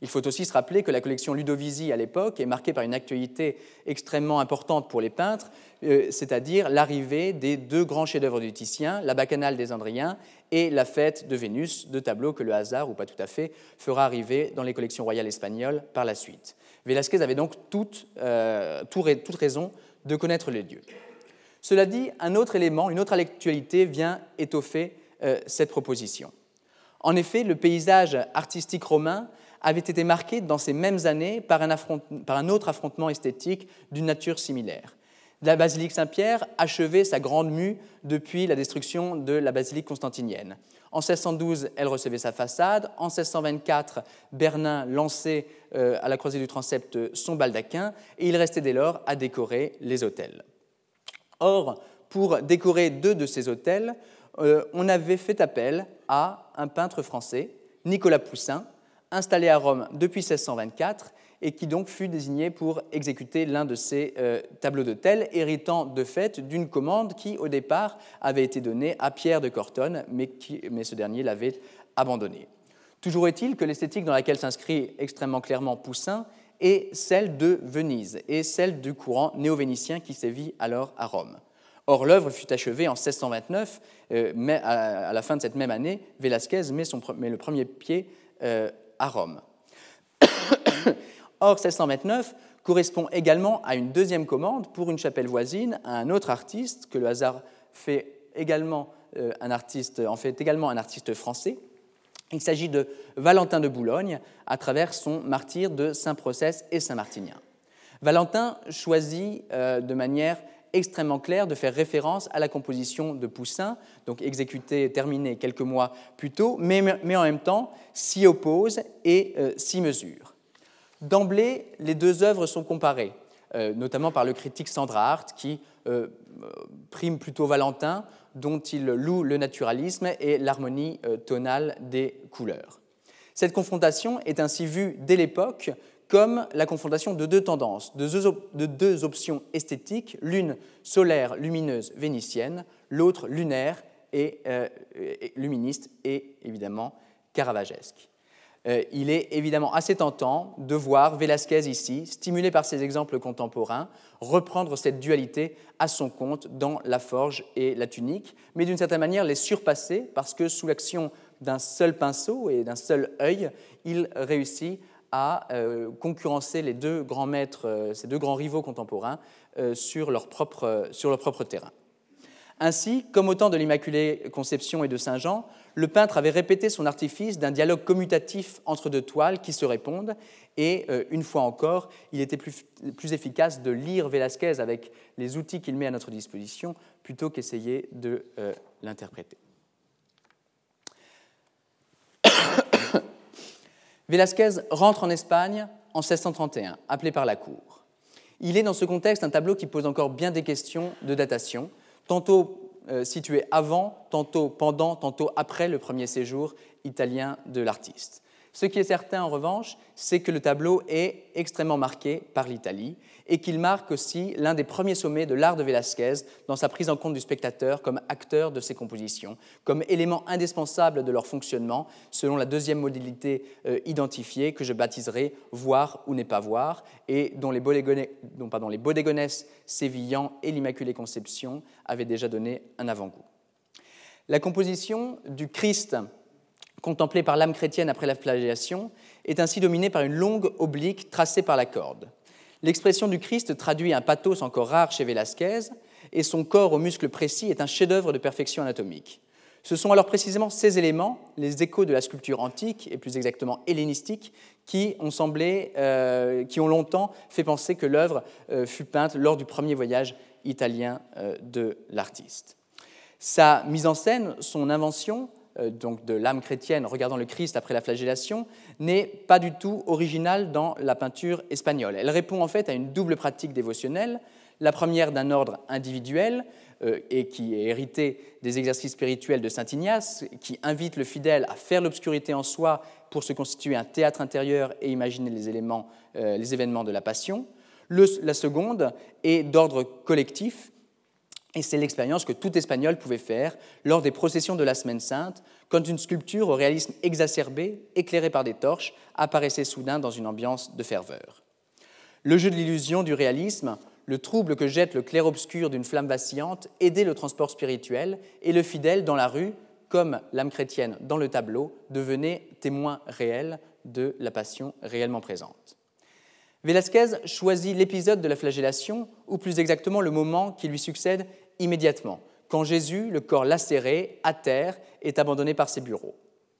Il faut aussi se rappeler que la collection Ludovisi à l'époque est marquée par une actualité extrêmement importante pour les peintres, euh, c'est-à-dire l'arrivée des deux grands chefs-d'œuvre du Titien, la Bacchanale des Andriens et la Fête de Vénus, deux tableaux que le hasard, ou pas tout à fait, fera arriver dans les collections royales espagnoles par la suite. Velázquez avait donc toute, euh, toute raison de connaître les dieux. Cela dit, un autre élément, une autre actualité vient étoffer euh, cette proposition. En effet, le paysage artistique romain avait été marqué dans ces mêmes années par un, par un autre affrontement esthétique d'une nature similaire. La basilique Saint-Pierre achevait sa grande mue depuis la destruction de la basilique constantinienne. En seize cent douze, elle recevait sa façade. En seize cent vingt-quatre, Bernin lançait euh, à la croisée du transept son baldaquin et il restait dès lors à décorer les autels. Or, pour décorer deux de ces autels, euh, on avait fait appel à un peintre français, Nicolas Poussin, installé à Rome depuis seize cent vingt-quatre et qui donc fut désigné pour exécuter l'un de ces euh, tableaux d'autel, héritant de fait d'une commande qui, au départ, avait été donnée à Pierre de Cortone, mais, qui, mais ce dernier l'avait abandonnée. Toujours est-il que l'esthétique dans laquelle s'inscrit extrêmement clairement Poussin est celle de Venise et celle du courant néo-vénitien qui sévit alors à Rome. Or, l'œuvre fut achevée en seize cent vingt-neuf, euh, mais à, à la fin de cette même année, Velázquez met, son, met le premier pied euh, à Rome. Or, seize cent vingt-neuf correspond également à une deuxième commande pour une chapelle voisine à un autre artiste, que le hasard fait également, euh, un artiste, en fait également un artiste français. Il s'agit de Valentin de Boulogne, à travers son martyre de Saint-Processe et Saint-Martinien. Valentin choisit euh, de manière extrêmement claire de faire référence à la composition de Poussin, donc exécutée, terminée quelques mois plus tôt, mais, mais en même temps s'y oppose et euh, s'y mesure. D'emblée, les deux œuvres sont comparées, euh, notamment par le critique Sandra Hart, qui euh, prime plutôt Valentin, dont il loue le naturalisme et l'harmonie euh, tonale des couleurs. Cette confrontation est ainsi vue dès l'époque comme la confrontation de deux tendances, de deux, op- de deux options esthétiques, l'une solaire, lumineuse, vénitienne, l'autre lunaire et, euh, et luministe et évidemment caravagesque. Euh, il est évidemment assez tentant de voir Velázquez ici, stimulé par ses exemples contemporains, reprendre cette dualité à son compte dans la forge et la tunique, mais d'une certaine manière les surpasser parce que sous l'action d'un seul pinceau et d'un seul œil, il réussit à euh, concurrencer les deux grands maîtres, euh, ces deux grands rivaux contemporains euh, sur, leur propre, euh, sur leur propre terrain. Ainsi, comme au temps de l'Immaculée Conception et de Saint Jean, le peintre avait répété son artifice d'un dialogue commutatif entre deux toiles qui se répondent, et euh, une fois encore, il était plus, plus efficace de lire Velázquez avec les outils qu'il met à notre disposition plutôt qu'essayer de euh, l'interpréter. Velázquez rentre en Espagne en seize cent trente et un, appelé par la cour. Il est dans ce contexte un tableau qui pose encore bien des questions de datation, tantôt euh, situé avant, tantôt pendant, tantôt après le premier séjour italien de l'artiste. Ce qui est certain, en revanche, c'est que le tableau est extrêmement marqué par l'Italie et qu'il marque aussi l'un des premiers sommets de l'art de Velázquez dans sa prise en compte du spectateur comme acteur de ses compositions, comme élément indispensable de leur fonctionnement, selon la deuxième modalité euh, identifiée que je baptiserai « voir ou n'est pas voir » et dont les, Bodegone, dont, pardon, les Bodegones Sévillan et l'Immaculée Conception avaient déjà donné un avant-goût. La composition du Christ contemplé par l'âme chrétienne après la flagellation, est ainsi dominée par une longue oblique tracée par la corde. L'expression du Christ traduit un pathos encore rare chez Velázquez, et son corps aux muscles précis est un chef-d'œuvre de perfection anatomique. Ce sont alors précisément ces éléments, les échos de la sculpture antique, et plus exactement hellénistique, qui ont, semblé, euh, qui ont longtemps fait penser que l'œuvre euh, fut peinte lors du premier voyage italien euh, de l'artiste. Sa mise en scène, son invention, donc de l'âme chrétienne regardant le Christ après la flagellation, n'est pas du tout originale dans la peinture espagnole. Elle répond en fait à une double pratique dévotionnelle, la première d'un ordre individuel euh, et qui est hérité des exercices spirituels de saint Ignace, qui invite le fidèle à faire l'obscurité en soi pour se constituer un théâtre intérieur et imaginer les, éléments, euh, les événements de la Passion. Le, la seconde est d'ordre collectif, Et c'est l'expérience que tout Espagnol pouvait faire lors des processions de la Semaine Sainte, quand une sculpture au réalisme exacerbé, éclairée par des torches, apparaissait soudain dans une ambiance de ferveur. Le jeu de l'illusion du réalisme, le trouble que jette le clair-obscur d'une flamme vacillante, aidait le transport spirituel, et le fidèle dans la rue, comme l'âme chrétienne dans le tableau, devenait témoin réel de la passion réellement présente. Velázquez choisit l'épisode de la flagellation, ou plus exactement le moment qui lui succède immédiatement, quand Jésus, le corps lacéré, à terre, est abandonné par ses bourreaux.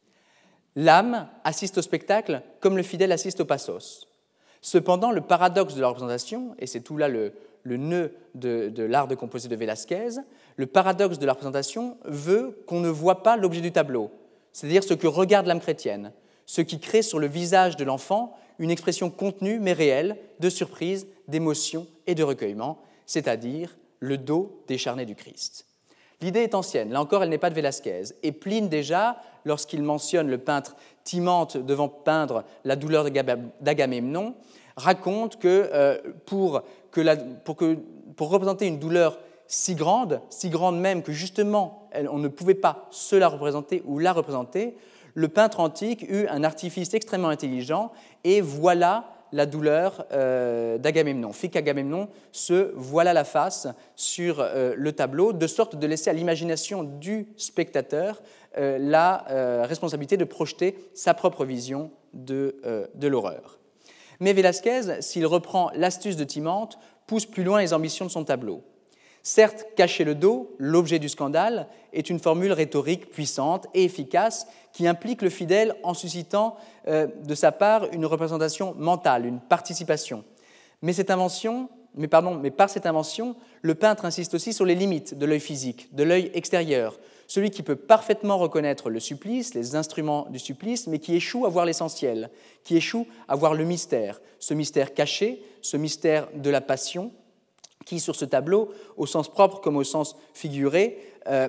L'âme assiste au spectacle comme le fidèle assiste au passos. Cependant, le paradoxe de la représentation, et c'est tout là le, le nœud de, de l'art de composer de Velázquez, le paradoxe de la représentation veut qu'on ne voit pas l'objet du tableau, c'est-à-dire ce que regarde l'âme chrétienne, ce qui crée sur le visage de l'enfant une expression contenue mais réelle de surprise, d'émotion et de recueillement, c'est-à-dire le dos décharné du Christ. L'idée est ancienne, là encore elle n'est pas de Velázquez, et Pline déjà, lorsqu'il mentionne le peintre Timante devant peindre la douleur d'Agamemnon, raconte que, euh, pour, que la, pour, que pour représenter une douleur si grande, si grande même que justement elle, on ne pouvait pas se la représenter ou la représenter, le peintre antique eut un artifice extrêmement intelligent, et voilà la douleur euh, d'Agamemnon. Fit qu'Agamemnon se voila la face sur euh, le tableau, de sorte de laisser à l'imagination du spectateur euh, la euh, responsabilité de projeter sa propre vision de, euh, de l'horreur. Mais Velázquez, s'il reprend l'astuce de Timante, pousse plus loin les ambitions de son tableau. Certes, cacher le dos, l'objet du scandale, est une formule rhétorique puissante et efficace qui implique le fidèle en suscitant euh, de sa part une représentation mentale, une participation. Mais, cette invention, mais, pardon, mais par cette invention, le peintre insiste aussi sur les limites de l'œil physique, de l'œil extérieur, celui qui peut parfaitement reconnaître le supplice, les instruments du supplice, mais qui échoue à voir l'essentiel, qui échoue à voir le mystère, ce mystère caché, ce mystère de la passion, qui, sur ce tableau, au sens propre comme au sens figuré, euh,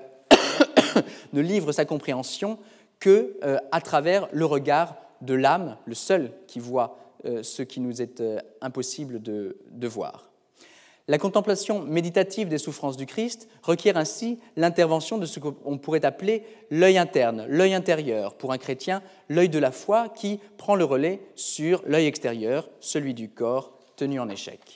ne livre sa compréhension que euh, à travers le regard de l'âme, le seul qui voit euh, ce qui nous est euh, impossible de, de voir. La contemplation méditative des souffrances du Christ requiert ainsi l'intervention de ce qu'on pourrait appeler l'œil interne, l'œil intérieur, pour un chrétien, l'œil de la foi qui prend le relais sur l'œil extérieur, celui du corps tenu en échec.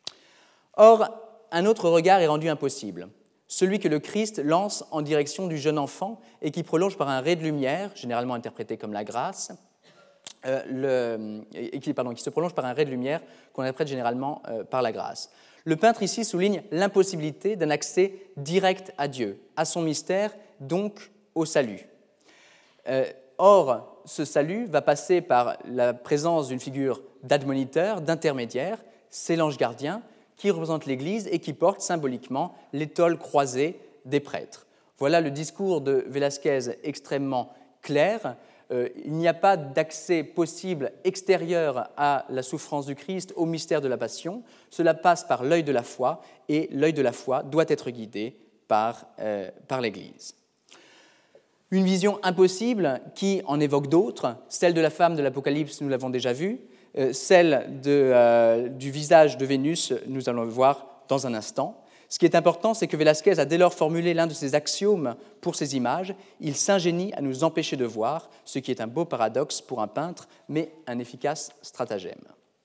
Or, un autre regard est rendu impossible, celui que le Christ lance en direction du jeune enfant et qui prolonge par un ray de lumière, généralement interprété comme la grâce, euh, le, et qui, pardon, qui se prolonge par un ray de lumière qu'on interprète généralement euh, par la grâce. Le peintre ici souligne l'impossibilité d'un accès direct à Dieu, à son mystère, donc au salut. Euh, or, ce salut va passer par la présence d'une figure d'admoniteur, d'intermédiaire, c'est l'ange gardien, qui représente l'Église et qui porte symboliquement l'étole croisée des prêtres. Voilà le discours de Velázquez extrêmement clair. Euh, il n'y a pas d'accès possible extérieur à la souffrance du Christ, au mystère de la passion. Cela passe par l'œil de la foi, et l'œil de la foi doit être guidé par, euh, par l'Église. Une vision impossible qui en évoque d'autres, celle de la femme de l'Apocalypse, nous l'avons déjà vue, celle de, euh, du visage de Vénus, nous allons le voir dans un instant. Ce qui est important, c'est que Velázquez a dès lors formulé l'un de ses axiomes pour ces images. Il s'ingénie à nous empêcher de voir, ce qui est un beau paradoxe pour un peintre, mais un efficace stratagème.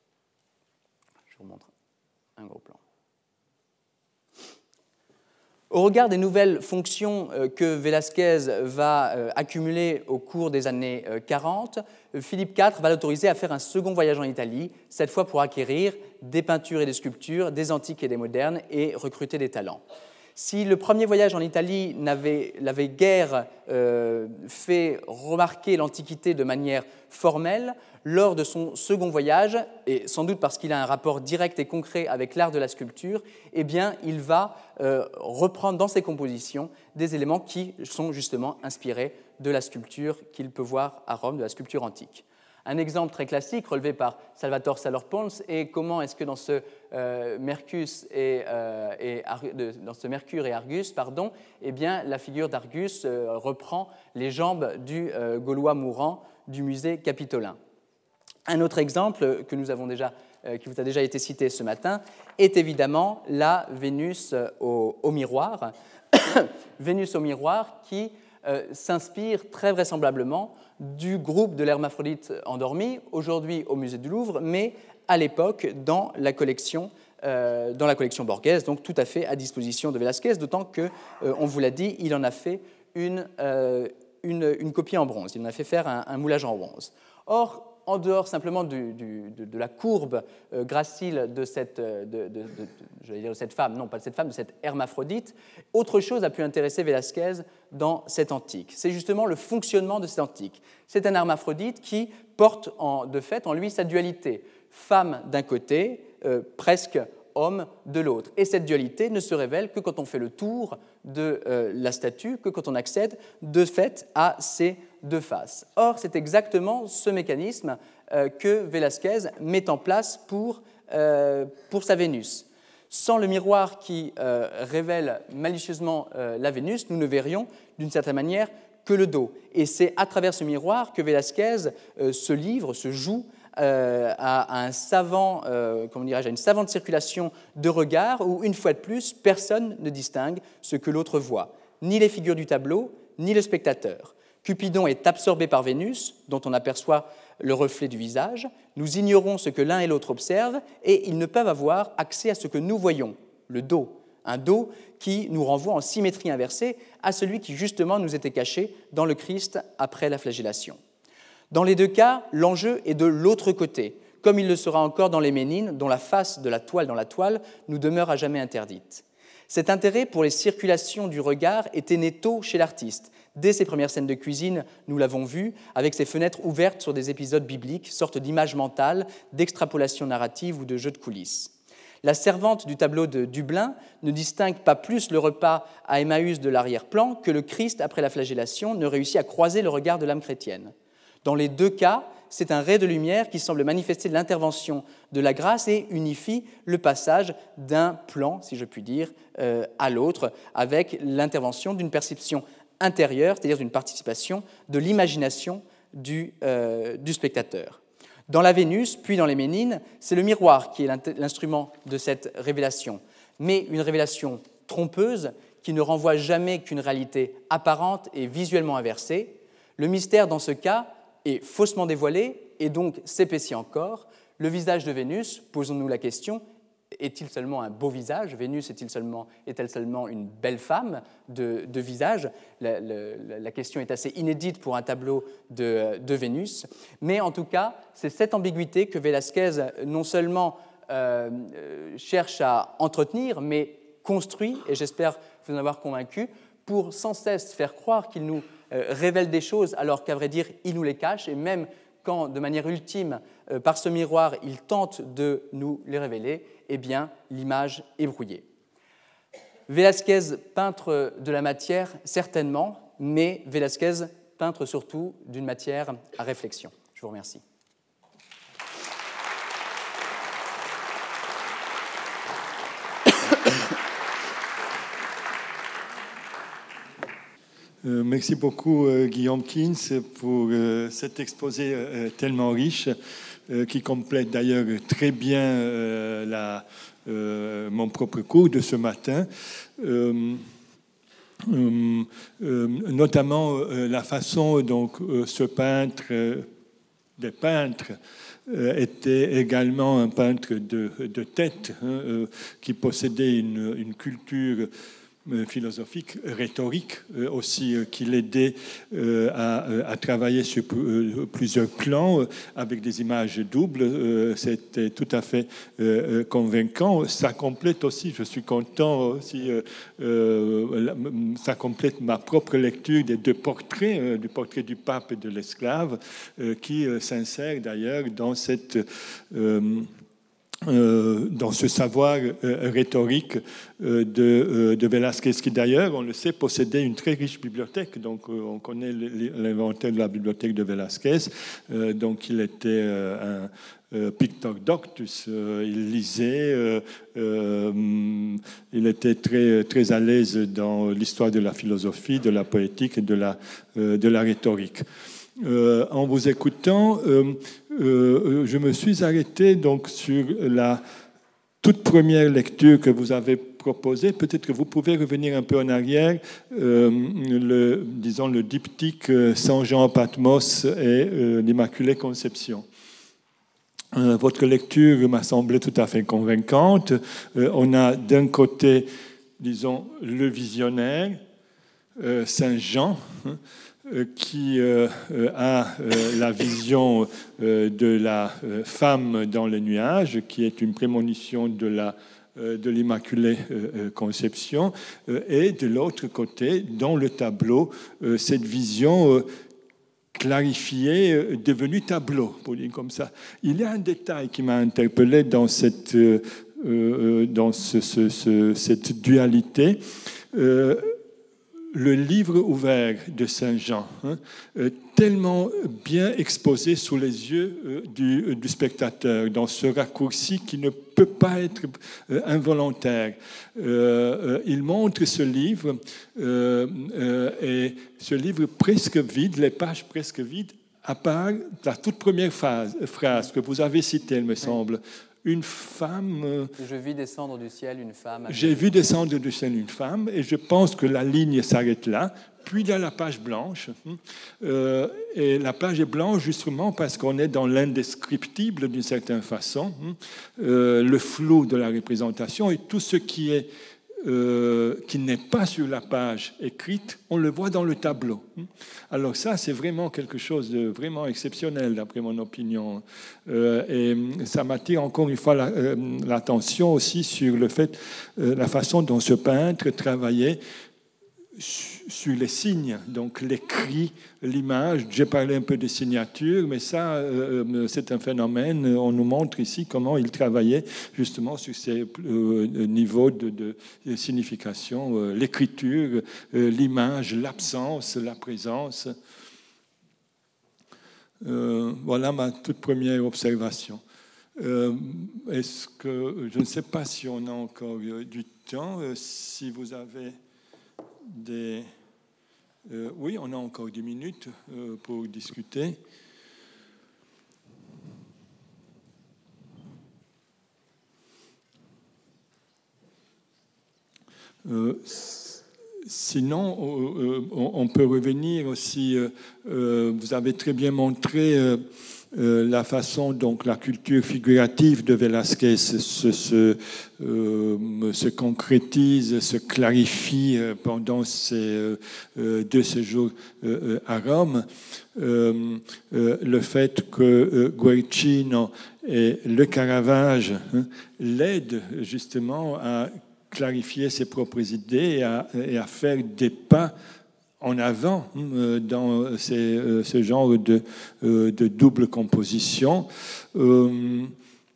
Je vous montre un gros plan. Au regard des nouvelles fonctions que Velázquez va accumuler au cours des années quarante, Philippe quatre va l'autoriser à faire un second voyage en Italie, cette fois pour acquérir des peintures et des sculptures, des antiques et des modernes, et recruter des talents. Si le premier voyage en Italie n'avait, l'avait guère euh, fait remarquer l'Antiquité de manière formelle, lors de son second voyage, et sans doute parce qu'il a un rapport direct et concret avec l'art de la sculpture, eh bien, il va euh, reprendre dans ses compositions des éléments qui sont justement inspirés de la sculpture qu'il peut voir à Rome, de la sculpture antique. Un exemple très classique relevé par Salvatore Salor Pons est comment est-ce que dans ce, euh, Mercus et, euh, et de, dans ce Mercure et Argus, pardon, eh bien, la figure d'Argus euh, reprend les jambes du euh, Gaulois mourant du musée capitolin. Un autre exemple que nous avons déjà euh, qui vous a déjà été citée ce matin, est évidemment la Vénus au, au miroir. Vénus au miroir qui euh, s'inspire très vraisemblablement du groupe de l'hermaphrodite endormi, aujourd'hui au musée du Louvre, mais à l'époque dans la collection euh, dans la collection Borghese, donc tout à fait à disposition de Velázquez, d'autant qu'on euh, vous l'a dit, il en a fait une, euh, une, une copie en bronze, il en a fait faire un, un moulage en bronze. Or, en dehors simplement du, du, de, de la courbe euh, gracile de cette, de, de, de, de, dire de cette femme, non pas de cette femme, de cette hermaphrodite, autre chose a pu intéresser Velázquez dans cette antique. C'est justement le fonctionnement de cette antique. C'est un hermaphrodite qui porte en, de fait en lui sa dualité, femme d'un côté, euh, presque homme de l'autre. Et cette dualité ne se révèle que quand on fait le tour de euh, la statue, que quand on accède de fait à ces deux faces. Or, c'est exactement ce mécanisme euh, que Velázquez met en place pour, euh, pour sa Vénus. Sans le miroir qui euh, révèle malicieusement euh, la Vénus, nous ne verrions d'une certaine manière que le dos. Et c'est à travers ce miroir que Velázquez euh, se livre, se joue euh, à, à, un savant, euh, comment dirais-je, à une savante circulation de regard où, une fois de plus, personne ne distingue ce que l'autre voit, ni les figures du tableau, ni le spectateur. Cupidon est absorbé par Vénus, dont on aperçoit le reflet du visage. Nous ignorons ce que l'un et l'autre observent et ils ne peuvent avoir accès à ce que nous voyons, le dos. Un dos qui nous renvoie en symétrie inversée à celui qui justement nous était caché dans le Christ après la flagellation. Dans les deux cas, l'enjeu est de l'autre côté, comme il le sera encore dans les Ménines, dont la face de la toile dans la toile nous demeure à jamais interdite. Cet intérêt pour les circulations du regard était né tôt chez l'artiste. Dès ses premières scènes de cuisine, nous l'avons vu, avec ses fenêtres ouvertes sur des épisodes bibliques, sorte d'image mentale, d'extrapolation narrative ou de jeu de coulisses. La servante du tableau de Dublin ne distingue pas plus le repas à Emmaüs de l'arrière-plan que le Christ, après la flagellation, ne réussit à croiser le regard de l'âme chrétienne. Dans les deux cas, c'est un ray de lumière qui semble manifester l'intervention de la grâce et unifie le passage d'un plan, si je puis dire, euh, à l'autre, avec l'intervention d'une perception intérieure, c'est-à-dire d'une participation de l'imagination du, euh, du spectateur. Dans la Vénus, puis dans les Ménines, c'est le miroir qui est l'instrument de cette révélation, mais une révélation trompeuse qui ne renvoie jamais qu'une réalité apparente et visuellement inversée. Le mystère, dans ce cas, est faussement dévoilé et donc s'épaissit encore. Le visage de Vénus, posons-nous la question, est-il seulement un beau visage ? Vénus est-il seulement, est-elle seulement une belle femme de, de visage ? la, la, la question est assez inédite pour un tableau de, de Vénus. Mais en tout cas, c'est cette ambiguïté que Velázquez non seulement euh, cherche à entretenir, mais construit, et j'espère vous en avoir convaincu, pour sans cesse faire croire qu'il nous euh, révèle des choses, alors qu'à vrai dire, il nous les cache, et même quand, de manière ultime, euh, par ce miroir, il tente de nous les révéler, eh bien, l'image est brouillée. Velázquez, peintre de la matière, certainement, mais Velázquez, peintre surtout d'une matière à réflexion. Je vous remercie. Euh, merci beaucoup, euh, Guillaume Kins, pour euh, cet exposé euh, tellement riche, euh, qui complète d'ailleurs très bien euh, la, euh, mon propre cours de ce matin. Euh, euh, euh, notamment euh, la façon dont euh, ce peintre, euh, des peintres, euh, était également un peintre de, de tête, hein, euh, qui possédait une, une culture philosophique, rhétorique aussi, qui l'aidait à, à travailler sur plusieurs plans avec des images doubles. C'était tout à fait convaincant. Ça complète aussi, je suis content aussi, ça complète ma propre lecture des deux portraits, du portrait du pape et de l'esclave, qui s'insère d'ailleurs dans cette... Euh, dans ce savoir euh, rhétorique euh, de, euh, de Velázquez, qui d'ailleurs, on le sait, possédait une très riche bibliothèque. Donc, euh, on connaît l'inventeur de la bibliothèque de Velázquez. Euh, donc, il était euh, un euh, pictor doctus. Euh, il lisait. Euh, euh, il était très, très à l'aise dans l'histoire de la philosophie, de la poétique et de la, euh, de la rhétorique. euh, en vous écoutant, euh, euh, je me suis arrêté donc sur la toute première lecture que vous avez proposée. Peut-être que vous pouvez revenir un peu en arrière, euh, le, disons le diptyque euh, Saint Jean Patmos et euh, l'Immaculée Conception. Euh, votre lecture m'a semblé tout à fait convaincante. Euh, on a d'un côté, disons, le visionnaire, euh, Saint Jean, hein, euh, qui euh, a euh, la vision euh, de la euh, femme dans les nuages, qui est une prémonition de la euh, de l'Immaculée euh, Conception, euh, et de l'autre côté, dans le tableau, euh, cette vision euh, clarifié, devenu tableau, pour dire comme ça. Il y a un détail qui m'a interpellé dans cette, euh, dans ce, ce, ce, cette dualité. Euh, le livre ouvert de Saint Jean, hein, euh, tellement bien exposé sous les yeux euh, du, du spectateur, dans ce raccourci qui ne peut pas être euh, involontaire. Euh, euh, il montre ce livre, euh, euh, et ce livre presque vide, les pages presque vides, à part la toute première phase, phrase que vous avez citée, il me semble. Une femme... Je vis descendre du ciel une femme. J'ai vu descendre du ciel une femme, et je pense que la ligne s'arrête là. Puis il y a la page blanche. Euh, et la page est blanche justement parce qu'on est dans l'indescriptible d'une certaine façon, euh, le flou de la représentation, et tout ce qui est Euh, qui n'est pas sur la page écrite, on le voit dans le tableau. Alors ça, c'est vraiment quelque chose de vraiment exceptionnel, d'après mon opinion. Euh, et ça m'attire encore une fois la, euh, l'attention aussi sur le fait, euh, la façon dont ce peintre travaillait sur les signes, donc les cris, l'image. J'ai parlé un peu de signature, mais ça, euh, c'est un phénomène. On nous montre ici comment il travaillait justement sur ces euh, niveaux de, de signification, euh, l'écriture, euh, l'image, l'absence, la présence. Euh, voilà ma toute première observation. Euh, est-ce que, je ne sais pas si on a encore du temps, euh, si vous avez des... Euh, oui, on a encore dix minutes euh, pour discuter. Euh, sinon, euh, on, on peut revenir aussi. Euh, euh, vous avez très bien montré euh, euh, la façon dont la culture figurative de Velázquez se, se, euh, se concrétise, se clarifie pendant ces euh, deux séjours euh, à Rome. Euh, euh, le fait que euh, Guercino et le Caravage hein, l'aident justement à clarifier ses propres idées et à, et à faire des pas en avant euh, dans ces, euh, ce genre de, euh, de double composition. Euh,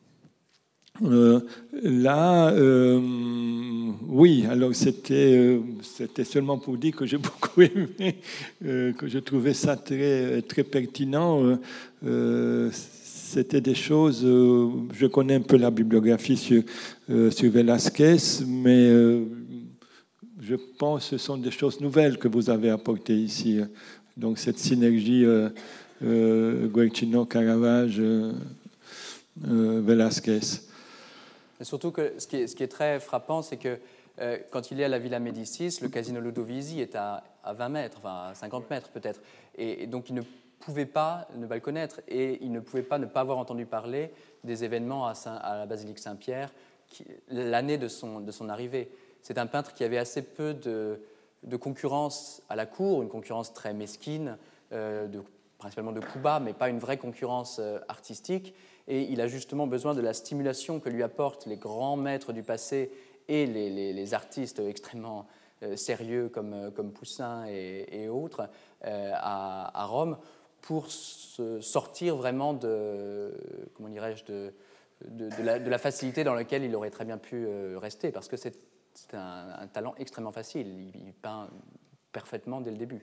euh, là, euh, oui, alors c'était, euh, c'était seulement pour dire que j'ai beaucoup aimé, euh, que je trouvais ça très, très pertinent. Euh, C'était des choses, euh, je connais un peu la bibliographie sur, euh, sur Velázquez, mais euh, je pense que ce sont des choses nouvelles que vous avez apportées ici. Donc cette synergie euh, euh, Guercino, Caravage, euh, euh, Velázquez. Mais surtout que ce qui est, ce qui est très frappant, c'est que euh, quand il est à la Villa Médicis, le Casino Ludovisi est à, à vingt mètres, enfin à cinquante mètres peut-être. Et, et donc il ne pouvait pas ne pas le connaître, et il ne pouvait pas ne pas avoir entendu parler des événements à, Saint, à la basilique Saint-Pierre qui, l'année de son, de son arrivée. C'est un peintre qui avait assez peu de, de concurrence à la cour, une concurrence très mesquine, euh, de, principalement de coups bas, mais pas une vraie concurrence euh, artistique. Et il a justement besoin de la stimulation que lui apportent les grands maîtres du passé et les, les, les artistes extrêmement euh, sérieux comme, comme Poussin et, et autres euh, à, à Rome, pour se sortir vraiment de, comment dirais-je, de, de, de, la, de la facilité dans laquelle il aurait très bien pu rester, parce que c'est, c'est un, un talent extrêmement facile. Il, il peint parfaitement dès le début.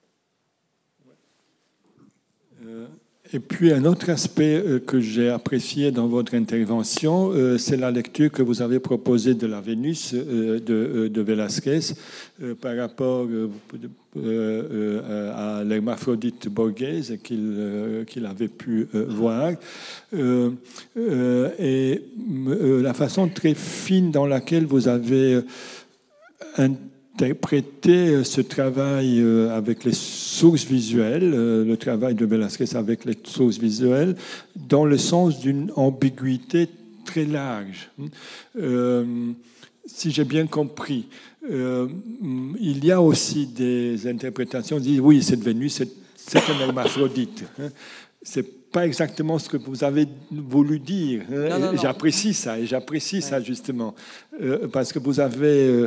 Euh, et puis un autre aspect que j'ai apprécié dans votre intervention, euh, c'est la lecture que vous avez proposée de la Vénus euh, de, de Velázquez euh, par rapport euh, euh, à à l'hermaphrodite borghese qu'il euh, qu'il avait pu euh, voir. Euh, euh, et euh, la façon très fine dans laquelle vous avez interprété ce travail euh, avec les sources visuelles, euh, le travail de Velázquez avec les sources visuelles, dans le sens d'une ambiguïté très large. Euh, si j'ai bien compris, euh, il y a aussi des interprétations qui disent oui, cette Vénus, c'est, c'est un hermaphrodite. Hein. C'est pas exactement ce que vous avez voulu dire. Hein. Non, non, non. J'apprécie ça, et j'apprécie ouais. ça justement, euh, parce que vous avez, euh,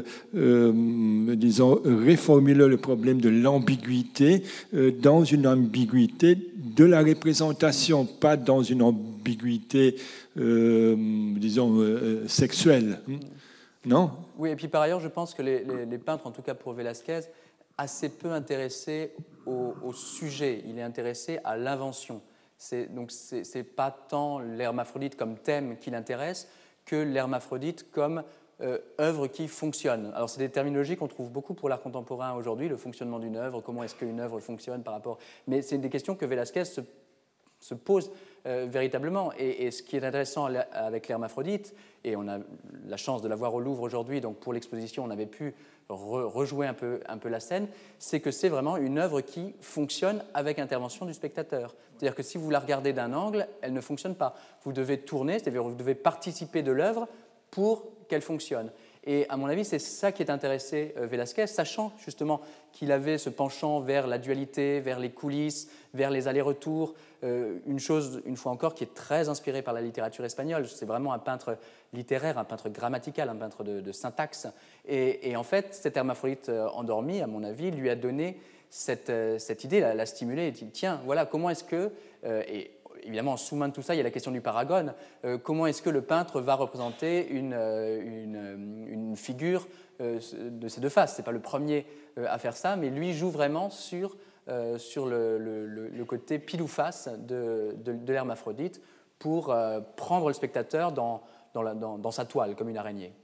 euh, disons, réformulé le problème de l'ambiguïté euh, dans une ambiguïté de la représentation, pas dans une ambiguïté, euh, disons, euh, sexuelle. Hein. Non ? Oui, et puis par ailleurs, je pense que les, les, les peintres, en tout cas pour Velázquez, assez peu intéressés au, au sujet. Il est intéressé à l'invention. C'est, donc, ce n'est pas tant l'hermaphrodite comme thème qui l'intéresse que l'hermaphrodite comme euh, œuvre qui fonctionne. Alors, c'est des terminologies qu'on trouve beaucoup pour l'art contemporain aujourd'hui, le fonctionnement d'une œuvre, comment est-ce qu'une œuvre fonctionne par rapport... Mais c'est des questions que Velázquez se, se pose euh, véritablement. Et, et ce qui est intéressant avec l'hermaphrodite, et on a la chance de la voir au Louvre aujourd'hui, donc pour l'exposition, on avait pu re- rejouer un peu, un peu la scène, c'est que c'est vraiment une œuvre qui fonctionne avec intervention du spectateur. C'est-à-dire que si vous la regardez d'un angle, elle ne fonctionne pas. Vous devez tourner, c'est-à-dire que vous devez participer de l'œuvre pour qu'elle fonctionne. Et à mon avis, c'est ça qui est intéressé euh, Velázquez, sachant justement qu'il avait ce penchant vers la dualité, vers les coulisses, vers les allers-retours. Euh, une chose, une fois encore, qui est très inspirée par la littérature espagnole. C'est vraiment un peintre littéraire, un peintre grammatical, un peintre de, de syntaxe. Et, et en fait, cet hermaphrodite endormi, à mon avis, lui a donné cette, euh, cette idée, l'a, l'a stimulé. Il dit, tiens, voilà, comment est-ce que... Euh, et, évidemment, en sous-main de tout ça, il y a la question du paragone. Euh, comment est-ce que le peintre va représenter une, une, une figure euh, de ces deux faces ? Ce n'est pas le premier euh, à faire ça, mais lui joue vraiment sur, euh, sur le, le, le côté pile ou face de, de, de l'hermaphrodite pour euh, prendre le spectateur dans, dans, la, dans, dans sa toile, comme une araignée.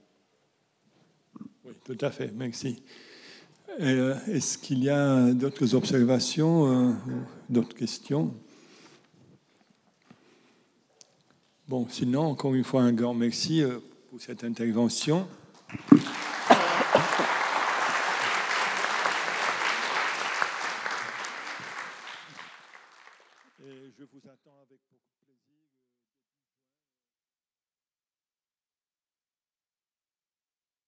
Oui, tout à fait, merci. Euh, est-ce qu'il y a d'autres observations, euh, d'autres questions ? Bon, sinon, encore une fois, un grand merci pour cette intervention. Et je vous attends avec beaucoup